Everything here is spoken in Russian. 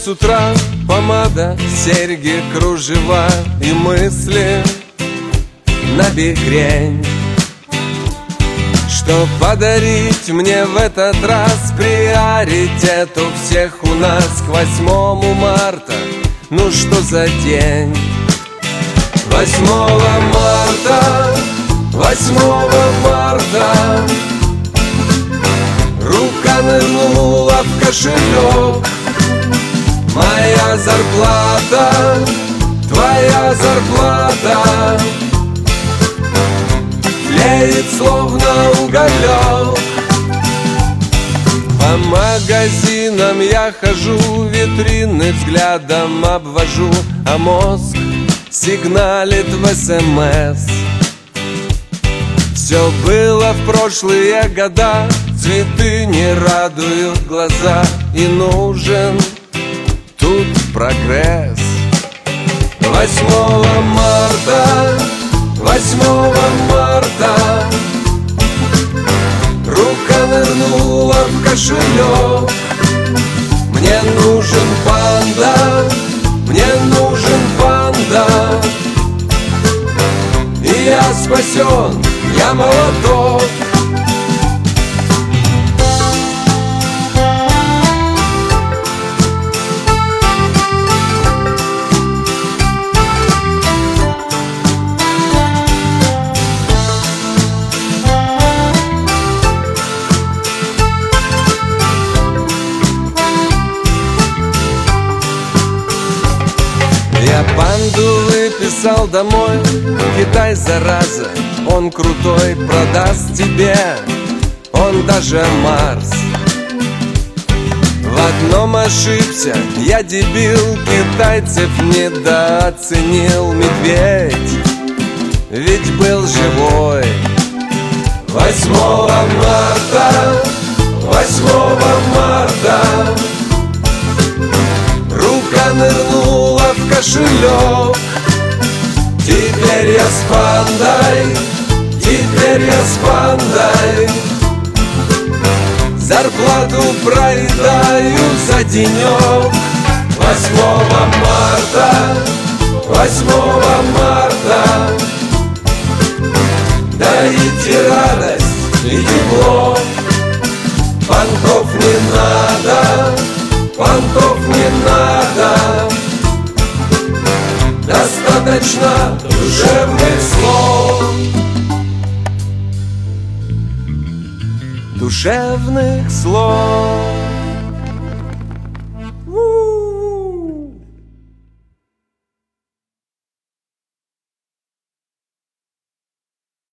с утра помада, серьги, кружева и мысли набекрень. Что подарить мне в этот раз? Приоритет у всех у нас к 8 марта. Ну что за день? 8 марта, 8 марта. Рука нырнула в кошелек. Моя зарплата, твоя зарплата тлеет словно уголек. По магазинам я хожу, витрины взглядом обвожу, а мозг сигналит в СМС. Все было в прошлые года, цветы не радуют глаза, и нужен тут прогресс. 8 марта, 8 марта. Рука нырнула в кошелек. Мне нужен панда, мне нужен панда. И я спасен, я молоток. Я панду выписал домой. Китай, зараза, он крутой, продаст тебе он даже Марс. В одном ошибся, я дебил, китайцев недооценил. Медведь ведь был живой. 8 марта, 8 марта. Рука нырнула в кошелек. Теперь я с пандой, теперь я с пандой. Зарплату проедаю за денек. 8 марта, 8 марта. Дарите радость и тепло. Понтов не надо, понтов не надо. Достаточно душевных слов. Душевных слов.